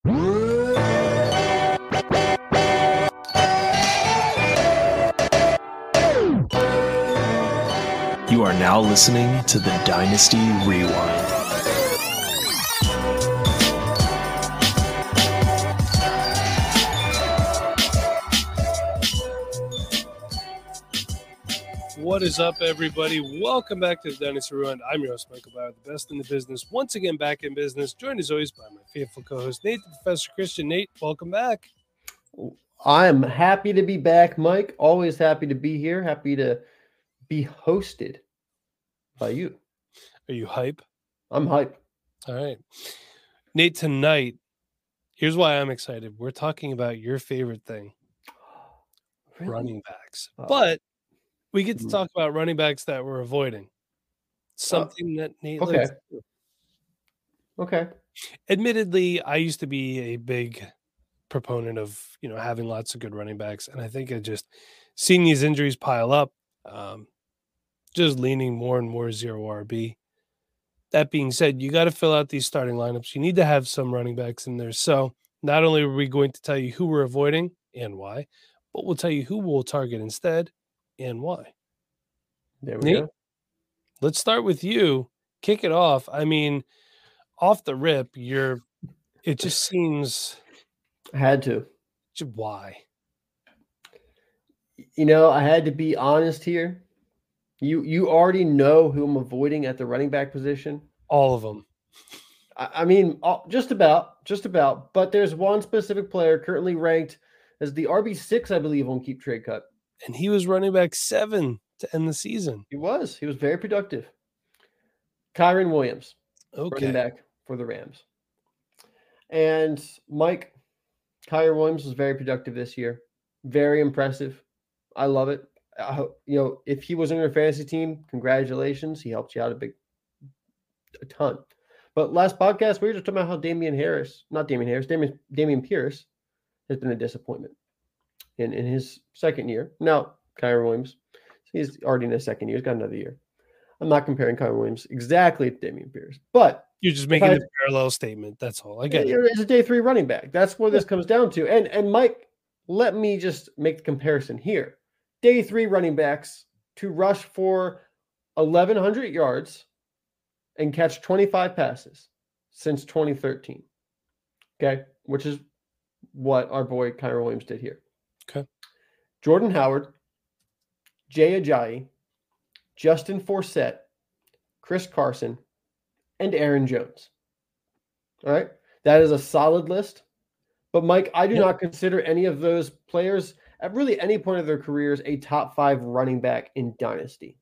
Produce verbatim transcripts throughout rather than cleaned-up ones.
You are now listening to the Dynasty Rewind. What is up, everybody? Welcome back to the Dynasty Rewind. I'm your host, Michael Bauer, the best in the business. Once again, back in business, joined as always by my faithful co-host, Nate, the Professor Christian. Nate, welcome back. I am happy to be back, Mike. Always happy to be here. Happy to be hosted by you. Are you hype? I'm hype. All right. Nate, tonight, here's why I'm excited. We're talking about your favorite thing, Really? running backs. Oh. But we get to Mhm. talk about running backs that we're avoiding. Something that Nate okay. likes to do. Okay. Admittedly, I used to be a big proponent of, you know, having lots of good running backs. And I think I just seeing these injuries pile up, um, just leaning more and more zero R B. That being said, you got to fill out these starting lineups. You need to have some running backs in there. So not only are we going to tell you who we're avoiding and why, but we'll tell you who we'll target instead and why. There we Nate, go. let's start with you. Kick it off. I mean, off the rip, you're. It just seems. I had to. Why? You know, I had to be honest here. You you already know who I'm avoiding at the running back position. All of them. I, I mean, all- just about, just about. But there's one specific player currently ranked as the R B six, I believe, on Keep Trade Cut. And he was running back seven to end the season. He was. He was very productive. Kyren Williams, Okay. running back for the Rams. And Mike, Kyren Williams was very productive this year. Very impressive. I love it. I hope, you know, if he was in your fantasy team, congratulations. He helped you out a big, a ton. But last podcast, we were just talking about how Damian Harris, not Damian Harris, Damian, Damian Pierce has been a disappointment in, in his second year. Now, Kyren Williams, he's already in his second year. He's got another year. I'm not comparing Kyren Williams exactly to Damian Pierce, but You're just making I- a parallel statement. That's all. I get it. it's a day three running back. That's what this comes down to. And and Mike, let me just make the comparison here. Day three running backs to rush for eleven hundred yards and catch twenty-five passes since twenty thirteen. Okay, which is what our boy Kyren Williams did here. Okay. Jordan Howard, Jay Ajayi, Justin Forsett, Chris Carson, and Aaron Jones. All right. That is a solid list. But Mike, I do Yep. not consider any of those players at really any point of their careers a top five running back in Dynasty.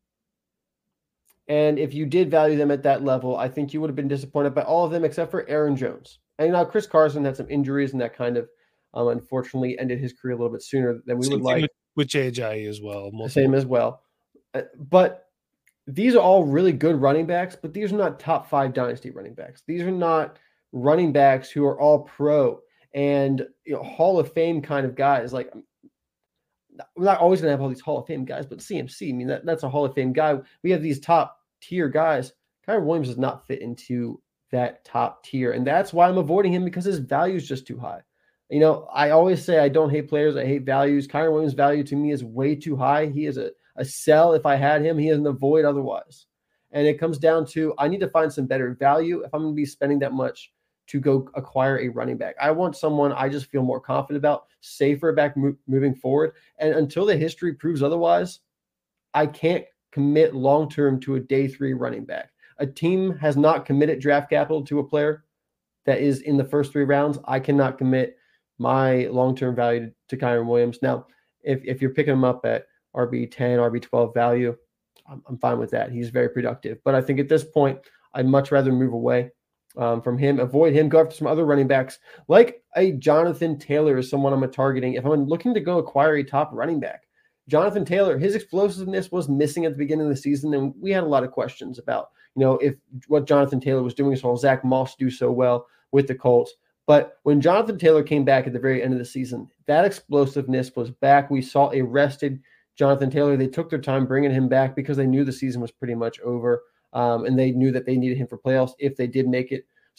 And if you did value them at that level, I think you would have been disappointed by all of them except for Aaron Jones. And now Chris Carson had some injuries and that kind of um, unfortunately ended his career a little bit sooner than we Same would thing like. with, with J J I as well. Multiple- Same as well. Uh, But these are all really good running backs, but these are not top five dynasty running backs. These are not running backs who are all pro and, you know, Hall of Fame kind of guys. Like, we're not always going to have all these Hall of Fame guys, but C M C, I mean, that, that's a Hall of Fame guy. We have these top tier guys. Kyren Williams does not fit into that top tier. And that's why I'm avoiding him, because his value is just too high. You know, I always say I don't hate players, I hate values. Kyren Williams' value to me is way too high. He is a, a sell if I had him. He is an avoid otherwise. And it comes down to I need to find some better value if I'm going to be spending that much to go acquire a running back. I want someone I just feel more confident about, safer back mo- moving forward. And until the history proves otherwise, I can't commit long-term to a day three running back. A team has not committed draft capital to a player that is in the first three rounds. I cannot commit my long-term value to, to Kyren Williams. Now, if, if you're picking him up at R B ten, R B twelve value, I'm, I'm fine with that. He's very productive. But I think at this point, I'd much rather move away um, from him, avoid him, go after some other running backs, like a Jonathan Taylor is someone I'm targeting. If I'm looking to go acquire a top running back, Jonathan Taylor, his explosiveness was missing at the beginning of the season, and we had a lot of questions about, you know, if what Jonathan Taylor was doing, saw Zach Moss do so well with the Colts. But when Jonathan Taylor came back at the very end of the season, that explosiveness was back. We saw a rested Jonathan Taylor. They took their time bringing him back because they knew the season was pretty much over, um, and they knew that they needed him for playoffs if they did make it.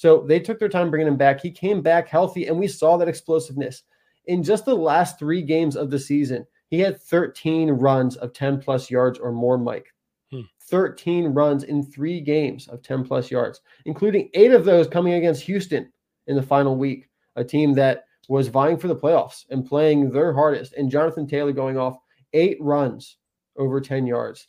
So they took their time bringing him back. He came back healthy, and we saw that explosiveness. In just the last three games of the season, he had thirteen runs of ten plus yards or more, Mike. Hmm. thirteen runs in three games of ten plus yards, including eight of those coming against Houston in the final week, a team that was vying for the playoffs and playing their hardest. And Jonathan Taylor going off eight runs over ten yards.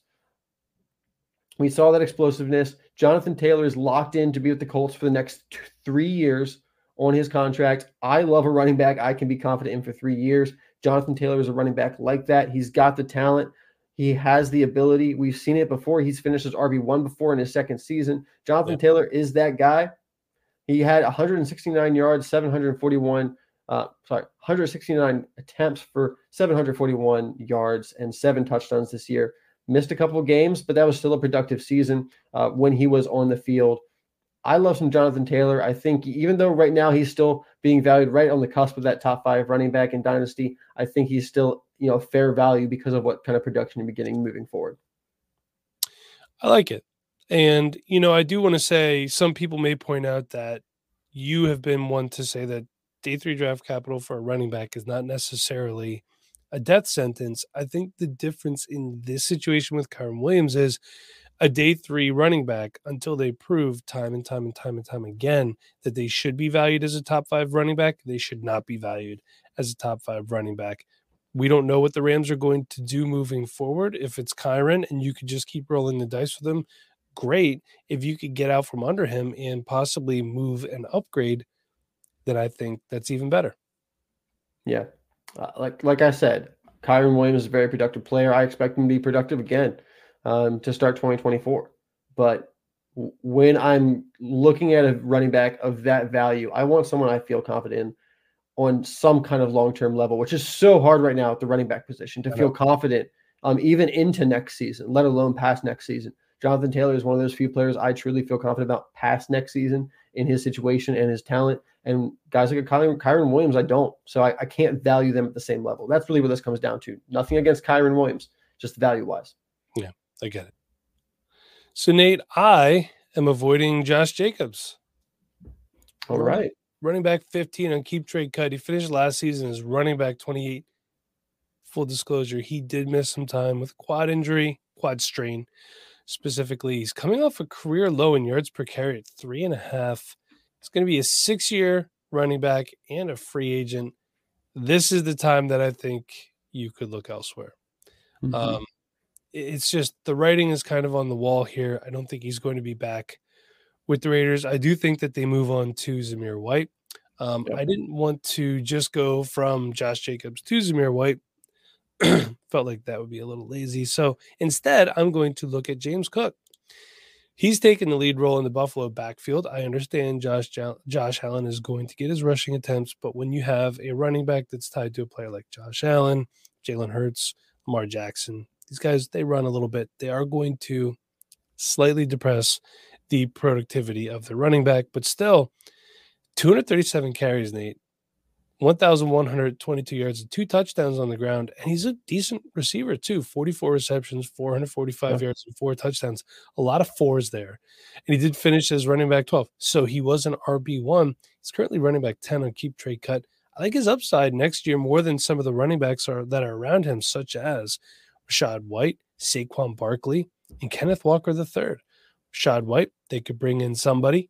We saw that explosiveness. Jonathan Taylor is locked in to be with the Colts for the next two, three years on his contract. I love a running back I can be confident in for three years. Jonathan Taylor is a running back like that. He's got the talent. He has the ability. We've seen it before. He's finished as R B one before in his second season. Jonathan yeah. Taylor is that guy. He had one hundred sixty-nine yards, seven hundred forty-one, uh, sorry, one hundred sixty-nine attempts for seven hundred forty-one yards and seven touchdowns this year. Missed a couple of games, but that was still a productive season uh, when he was on the field. I love some Jonathan Taylor. I think even though right now he's still being valued right on the cusp of that top five running back in Dynasty, I think he's still, you know, fair value because of what kind of production you're getting moving forward. I like it. And, you know, I do want to say some people may point out that you have been one to say that day three draft capital for a running back is not necessarily a death sentence. I think the difference in this situation with Kyren Williams is a day three running back, until they prove time and time and time and time again that they should be valued as a top five running back, they should not be valued as a top five running back. We don't know what the Rams are going to do moving forward. If it's Kyren and you could just keep rolling the dice with him, great. If you could get out from under him and possibly move and upgrade, then I think that's even better. Yeah. Uh, like like I said, Kyren Williams is a very productive player. I expect him to be productive again um, to start twenty twenty-four. But w- when I'm looking at a running back of that value, I want someone I feel confident in on some kind of long-term level, which is so hard right now at the running back position to feel confident um, even into next season, let alone past next season. Jonathan Taylor is one of those few players I truly feel confident about past next season in his situation and his talent. And guys like Kyren, Kyren Williams, I don't. So I, I can't value them at the same level. That's really what this comes down to. Nothing against Kyren Williams, just value-wise. Yeah, I get it. So, Nate, I am avoiding Josh Jacobs. All right. Running back fifteen on keep trade cut. He finished last season as running back twenty-eight. Full disclosure, he did miss some time with quad injury, quad strain. Specifically, he's coming off a career low in yards per carry at three and a half. It's going to be a six-year running back and a free agent. This is the time that I think you could look elsewhere. Mm-hmm. Um, it's just the writing is kind of on the wall here. I don't think he's going to be back with the Raiders. I do think that they move on to Zamir White. Um, yep. I didn't want to just go from Josh Jacobs to Zamir White. Felt like that would be a little lazy. So instead, I'm going to look at James Cook. He's taken the lead role in the Buffalo backfield. I understand Josh Josh Allen is going to get his rushing attempts, but when you have a running back that's tied to a player like Josh Allen, Jalen Hurts, Lamar Jackson, these guys, they run a little bit. They are going to slightly depress the productivity of the running back, but still, two hundred thirty-seven carries, Nate, one thousand one hundred twenty-two yards and two touchdowns on the ground. And he's a decent receiver too. forty-four receptions, four hundred forty-five yeah. yards and four touchdowns. A lot of fours there. And he did finish as running back twelve. So he was an R B one. He's currently running back ten on keep trade cut. I like his upside next year more than some of the running backs are that are around him, such as Rachaad White, Saquon Barkley, and Kenneth Walker the third. Rachaad White, they could bring in somebody.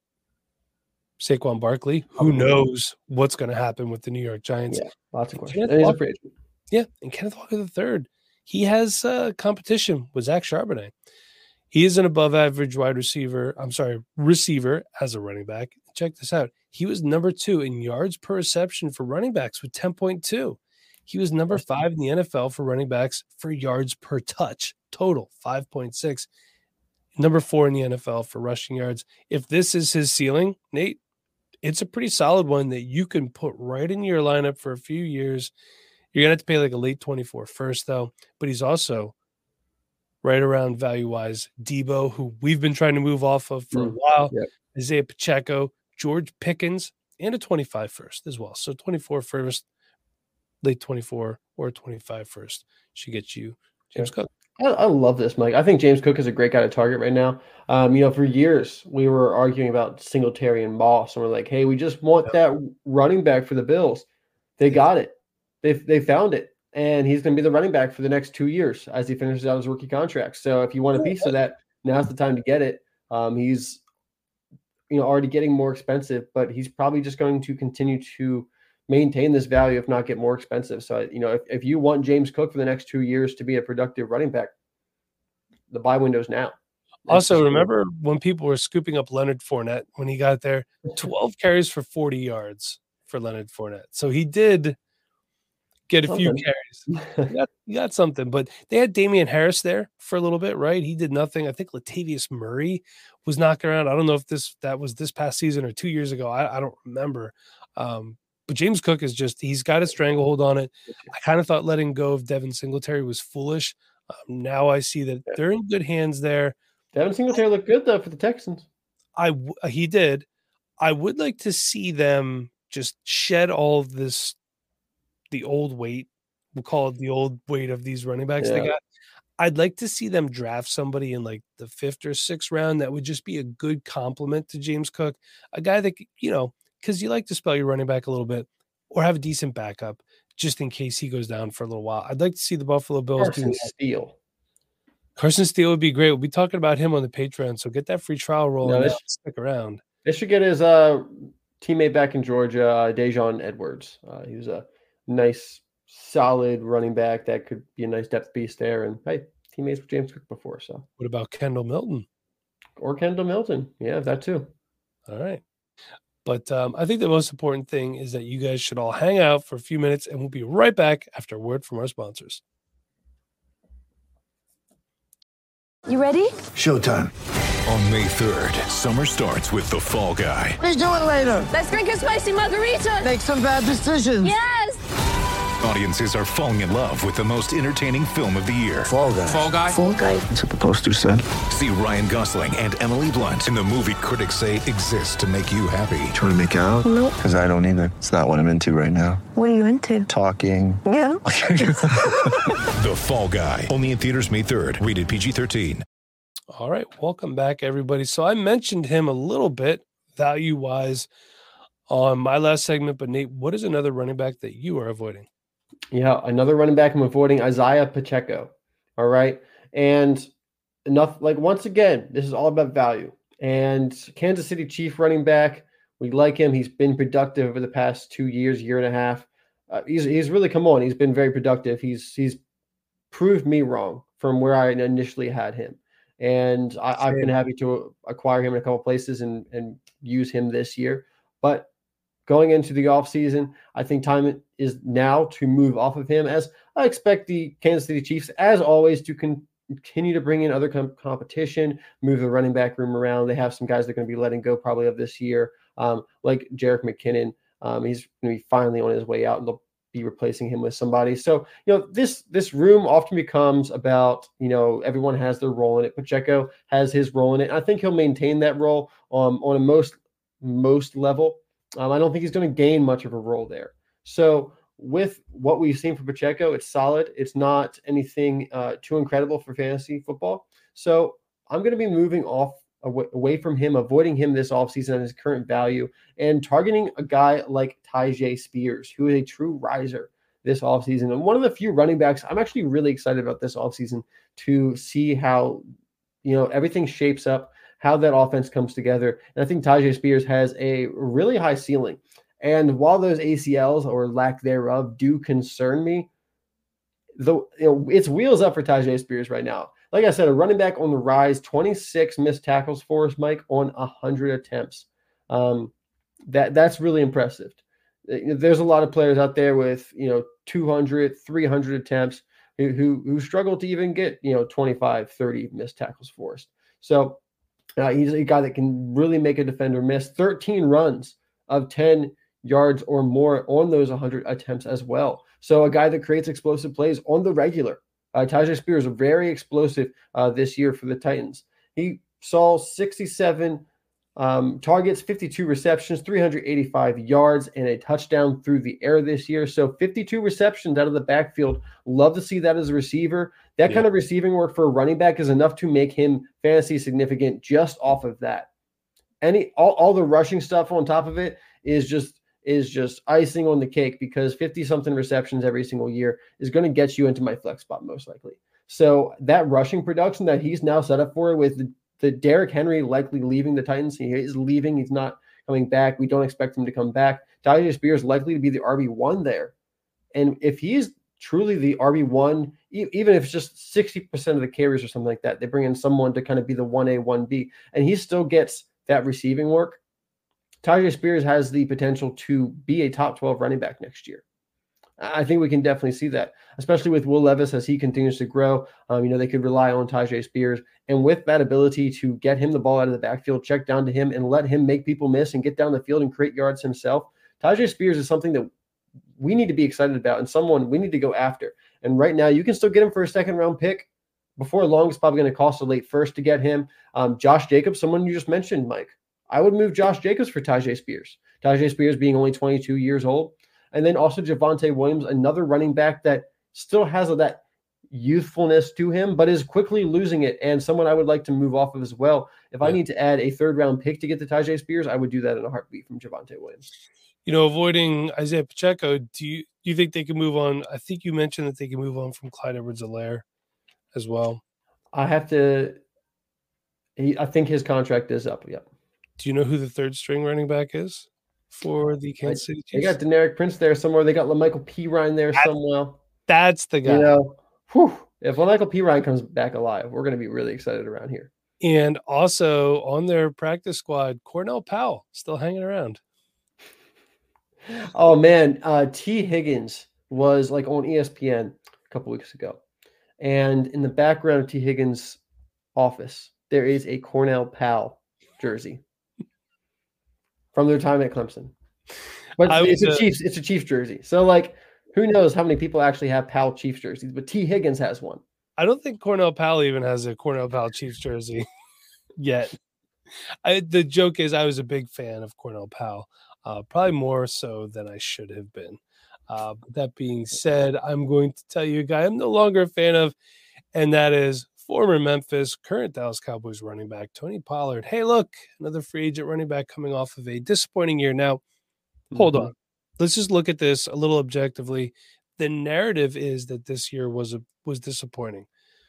Saquon Barkley, who knows what's going to happen with the New York Giants. Yeah, lots of questions. And Walker, yeah, and Kenneth Walker the third. He has uh, competition with Zach Charbonnet. He is an above-average wide receiver. I'm sorry, receiver as a running back. Check this out. He was number two in yards per reception for running backs with ten point two. He was number five in the N F L for running backs for yards per touch, total five point six. Number four in the N F L for rushing yards. If this is his ceiling, Nate, it's a pretty solid one that you can put right in your lineup for a few years. You're going to have to pay like a late twenty-four first, though. But he's also right around value-wise. Debo, who we've been trying to move off of for mm, a while. Yep. Isaiah Pacheco, George Pickens, and a twenty-five first as well. So twenty-four first, late twenty-four or twenty-five first should get you James yep. Cook. I, I love this, Mike. I think James Cook is a great guy to target right now. Um, you know, for years we were arguing about Singletary and Moss, and we're like, hey, we just want that running back for the Bills. They got it. They they found it, and he's going to be the running back for the next two years as he finishes out his rookie contract. So if you want a piece of that, now's the time to get it. Um, he's you know already getting more expensive, but he's probably just going to continue to maintain this value, if not get more expensive. So, you know, if, if you want James Cook for the next two years to be a productive running back, the buy window's now. Also, remember when people were scooping up Leonard Fournette when he got there? twelve carries for forty yards for Leonard Fournette. So he did get a something. few carries. He got, he got something, but they had Damian Harris there for a little bit, right? He did nothing. I think Latavius Murray was knocking around. I don't know if this that was this past season or two years ago. I, I don't remember. Um, But James Cook is just, he's got a stranglehold on it. I kind of thought letting go of Devin Singletary was foolish. Um, now I see that they're in good hands there. Devin Singletary looked good, though, for the Texans. I He did. I would like to see them just shed all of this, the old weight. We'll call it the old weight of these running backs yeah. they got. I'd like to see them draft somebody in like the fifth or sixth round that would just be a good complement to James Cook. A guy that, you know, because you like to spell your running back a little bit or have a decent backup just in case he goes down for a little while. I'd like to see the Buffalo Bills Carson do that. Steele. Carson Steele would be great. We'll be talking about him on the Patreon, so get that free trial rolling. No, stick around. They should get his uh, teammate back in Georgia, uh, Dejon Edwards. Uh, he was a nice, solid running back that could be a nice depth piece there. And, hey, teammates with James Cook before. So, what about Kendall Milton? Or Kendall Milton. Yeah, that too. All right. But um, I think the most important thing is that you guys should all hang out for a few minutes, and we'll be right back after a word from our sponsors. You ready? Showtime. On May third, summer starts with The Fall Guy. Let's do it later. Let's drink a spicy margarita. Make some bad decisions. Yes. Audiences are falling in love with the most entertaining film of the year. Fall Guy. Fall Guy. Fall Guy. That's what the poster said. See Ryan Gosling and Emily Blunt in the movie critics say exists to make you happy. Trying to make it out? Nope. Because I don't either. It's not what I'm into right now. What are you into? Talking. Yeah. The Fall Guy. Only in theaters May third. Rated P G thirteen. All right. Welcome back, everybody. So I mentioned him a little bit value-wise on my last segment, but Nate, what is another running back that you are avoiding? Yeah, another running back I'm avoiding, Isaiah Pacheco. All right. And enough, like, once again, this is all about value. And Kansas City Chief running back, we like him. He's been productive over the past two years, year and a half. Uh, he's he's really come on. He's been very productive. He's he's proved me wrong from where I initially had him. And I, I've been happy to acquire him in a couple places and, and use him this year. But going into the offseason, I think time is now to move off of him, as I expect the Kansas City Chiefs, as always, to con- continue to bring in other com- competition, move the running back room around. They have some guys they're going to be letting go probably of this year, um, like Jerick McKinnon. Um, he's going to be finally on his way out, and they'll be replacing him with somebody. So, you know, this this room often becomes about, you know, everyone has their role in it. Pacheco has his role in it. I think he'll maintain that role um, on a most most level. Um, I don't think he's going to gain much of a role there. So with what we've seen from Pacheco, it's solid. It's not anything uh, too incredible for fantasy football. So I'm going to be moving off away, away from him, avoiding him this offseason at his current value, and targeting a guy like Tyjae Spears, who is a true riser this offseason. And one of the few running backs I'm actually really excited about this offseason to see how, you know, everything shapes up, how that offense comes together. And I think Tyjae Spears has a really high ceiling. And while those A C Ls or lack thereof do concern me, though, you know, it's wheels up for Tyjae Spears right now. Like I said, a running back on the rise, twenty-six missed tackles for us, Mike, on one hundred attempts. Um, that that's really impressive. There's a lot of players out there with, you know, two hundred, three hundred attempts who, who, who struggle to even get, you know, twenty-five, thirty missed tackles forced. So uh, he's a guy that can really make a defender miss. thirteen runs of ten yards or more on those one hundred attempts as well. So a guy that creates explosive plays on the regular. Uh, Tyjae Spears is very explosive uh, this year for the Titans. He saw sixty-seven Um, targets fifty-two receptions, three hundred eighty-five yards, and a touchdown through the air this year. So fifty-two receptions out of the backfield. Love to see that as a receiver. That Yeah. kind of receiving work for a running back is enough to make him fantasy significant just off of that. Any all, all the rushing stuff on top of it is just is just icing on the cake, because fifty something receptions every single year is going to get you into my flex spot most likely. So that rushing production that he's now set up for, with the, the Derrick Henry likely leaving the Titans, he is leaving. He's not coming back. We don't expect him to come back. Tyjae Spears likely to be the R B one there. And if he's truly the R B one, e- even if it's just sixty percent of the carries or something like that, they bring in someone to kind of be the one A, one B, and he still gets that receiving work. Tyjae Spears has the potential to be a top twelve running back next year. I think we can definitely see that, especially with Will Levis as he continues to grow. Um, you know, they could rely on Tyjae Spears, and with that ability to get him the ball out of the backfield, check down to him, and let him make people miss and get down the field and create yards himself. Tyjae Spears is something that we need to be excited about, and someone we need to go after. And right now, you can still get him for a second round pick. Before long, it's probably going to cost a late first to get him. Um, Josh Jacobs, someone you just mentioned, Mike. I would move Josh Jacobs for Tyjae Spears. Tyjae Spears being only twenty-two years old. And then also Javonte Williams, another running back that still has that youthfulness to him, but is quickly losing it, and someone I would like to move off of as well. If yeah. I need to add a third-round pick to get to Tyjae Spears, I would do that in a heartbeat from Javonte Williams. You know, avoiding Isaiah Pacheco, do you, do you think they can move on? I think you mentioned that they can move on from Clyde Edwards-Helaire as well. I have to he, – I think his contract is up, yep. Do you know who the third-string running back is for the Kansas City Chiefs? They got Deneric Prince there somewhere. They got LaMichael Pirine there that's, somewhere. That's the guy. You know, whew, if LaMichael Pirine comes back alive, we're going to be really excited around here. And also on their practice squad, Cornell Powell still hanging around. Oh, man. Uh, T. Higgins was like on E S P N a couple weeks ago. And in the background of T. Higgins' office, there is a Cornell Powell jersey from their time at Clemson. But it's, it's a Chiefs, it's a Chiefs jersey. So like, who knows how many people actually have Powell Chiefs jerseys, but T. Higgins has one. I don't think Cornell Powell even has a Cornell Powell Chiefs jersey yet. I, the joke is I was a big fan of Cornell Powell, uh, probably more so than I should have been. Uh, but that being said, I'm going to tell you a guy I'm no longer a fan of, and that is former Memphis, current Dallas Cowboys running back, Tony Pollard. Hey, look, another free agent running back coming off of a disappointing year. Now, hold mm-hmm. on. Let's just look at this a little objectively. The narrative is that this year was a, was disappointing,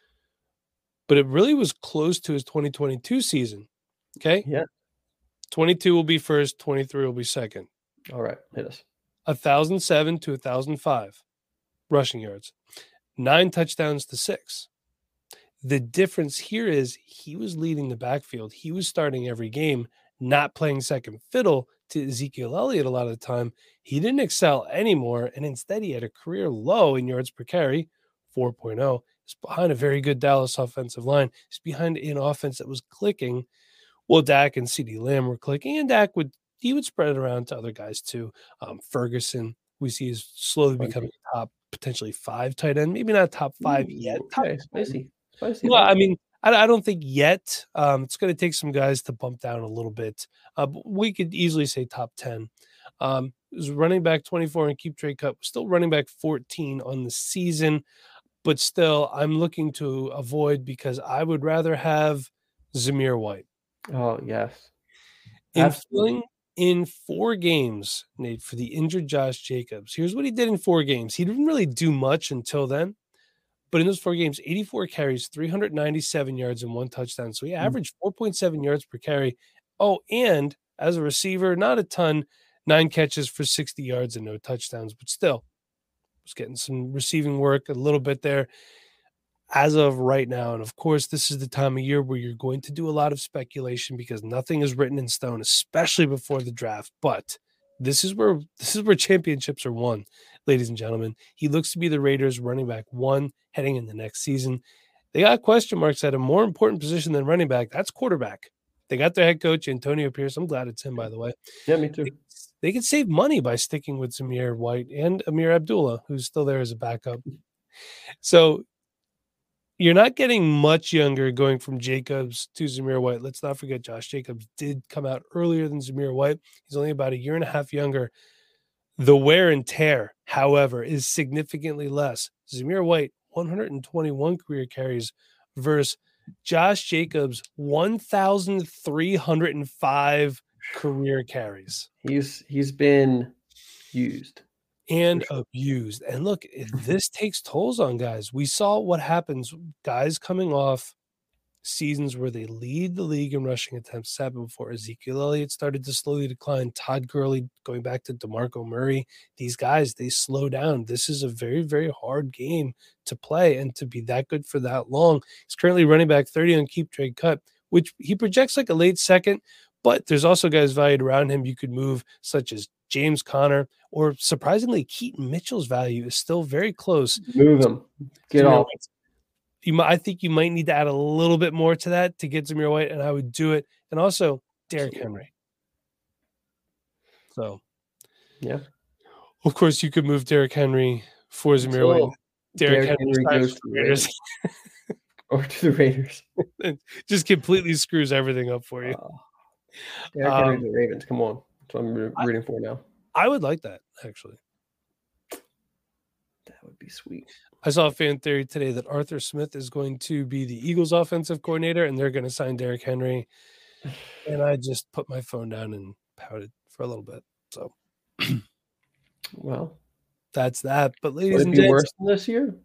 but it really was close to his twenty twenty-two season. Okay? Yeah. twenty-two will be first, twenty-three will be second. All right, hit us. one thousand seven to one thousand five rushing yards, nine touchdowns to six. The difference here is he was leading the backfield. He was starting every game, not playing second fiddle to Ezekiel Elliott a lot of the time. He didn't excel anymore, and instead he had a career low in yards per carry, four point oh. He's behind a very good Dallas offensive line. He's behind an offense that was clicking. Well, Dak and CeeDee Lamb were clicking, and Dak would he would spread it around to other guys too. Um, Ferguson, we see is slowly becoming a top, potentially five tight end. Maybe not top five Ooh, yet. Okay, spicy. Spicy. Well, I mean, I, I don't think yet. Um, it's going to take some guys to bump down a little bit. Uh, but we could easily say top ten. Um, it was running back twenty-four and Keep Trade Cup, still running back fourteen on the season, but still I'm looking to avoid because I would rather have Zamir White. Oh, yes. In filling in four games, Nate, for the injured Josh Jacobs, here's what he did in four games. He didn't really do much until then, but in those four games, eighty-four carries, three hundred ninety-seven yards, and one touchdown. So he averaged four point seven yards per carry. Oh, and as a receiver, not a ton, nine catches for sixty yards and no touchdowns, but still was getting some receiving work a little bit there. As of right now, and of course, this is the time of year where you're going to do a lot of speculation because nothing is written in stone, especially before the draft. But this is where this is where championships are won, ladies and gentlemen. He looks to be the Raiders' running back one heading in the next season. They got question marks at a more important position than running back. That's quarterback. They got their head coach, Antonio Pierce. I'm glad it's him, by the way. Yeah, me too. They, they could save money by sticking with Zamir White and Amir Abdullah, who's still there as a backup. So you're not getting much younger going from Jacobs to Zamir White. Let's not forget Josh Jacobs did come out earlier than Zamir White. He's only about a year and a half younger. The wear and tear, however, is significantly less. Zamir White, one hundred twenty-one career carries versus Josh Jacobs, one thousand three hundred five career carries. He's he's been used. And abused. And look, this takes tolls on guys. We saw what happens. Guys coming off seasons where they lead the league in rushing attempts. It's happened before. Ezekiel Elliott started to slowly decline. Todd Gurley, going back to DeMarco Murray. These guys, they slow down. This is a very, very hard game to play and to be that good for that long. He's currently running back thirty on Keep Trade Cut, which he projects like a late second, but there's also guys valued around him you could move, such as James Conner, or surprisingly, Keaton Mitchell's value is still very close. Move him. Get off. You might, I think you might need to add a little bit more to that to get Zamir White, and I would do it. And also Derrick Henry. So, yeah. Of course, you could move Derrick Henry for Zamir So, White. Derrick, Derrick Henry, Henry goes goes to the Raiders. Or to the Raiders. Just completely screws everything up for you. Uh, Derrick Um, Henry to the Ravens. Come on. That's what I'm rooting for now. I would like that, actually. That would be sweet. I saw a fan theory today that Arthur Smith is going to be the Eagles offensive coordinator and they're going to sign Derrick Henry. And I just put my phone down and pouted for a little bit. So, Well, that's that. But ladies would it and be gents, worse than this year?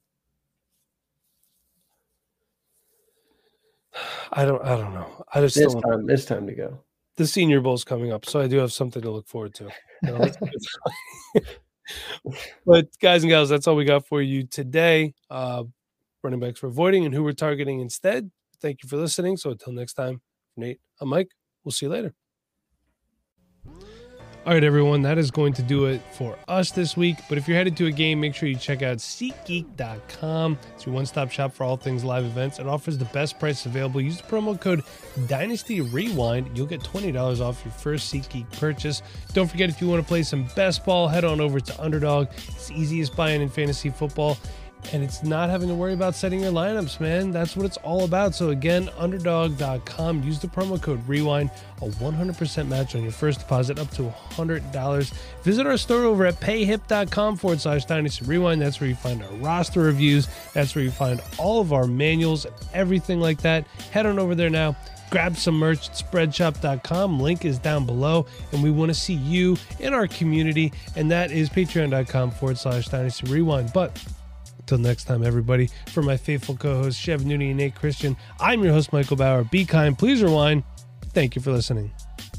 I don't I don't know. I just It's don't, time. It's time to go. the Senior Bowl's coming up, so I do have something to look forward to. You know, but guys and gals, that's all we got for you today. Uh, running backs we're avoiding and who we're targeting instead. Thank you for listening. So until next time, Nate, I'm Mike. We'll see you later. All right, everyone, that is going to do it for us this week. But if you're headed to a game, make sure you check out SeatGeek dot com. It's your one-stop shop for all things live events. It offers the best price available. Use the promo code Dynasty Rewind. You'll get twenty dollars off your first SeatGeek purchase. Don't forget, if you want to play some best ball, head on over to Underdog. It's the easiest buy-in in fantasy football. And it's not having to worry about setting your lineups, man. That's what it's all about. So again, underdog dot com. Use the promo code REWIND. A one hundred percent match on your first deposit up to one hundred dollars. Visit our store over at payhip.com forward slash Dynasty Rewind. That's where you find our roster reviews. That's where you find all of our manuals and everything like that. Head on over there now. Grab some merch at spreadshop dot com. Link is down below. And we want to see you in our community. And that is patreon.com forward slash Dynasty Rewind. But until next time, everybody, for my faithful co-hosts, Chev Nooney and Nate Christian, I'm your host, Michael Bauer. Be kind, please rewind. Thank you for listening.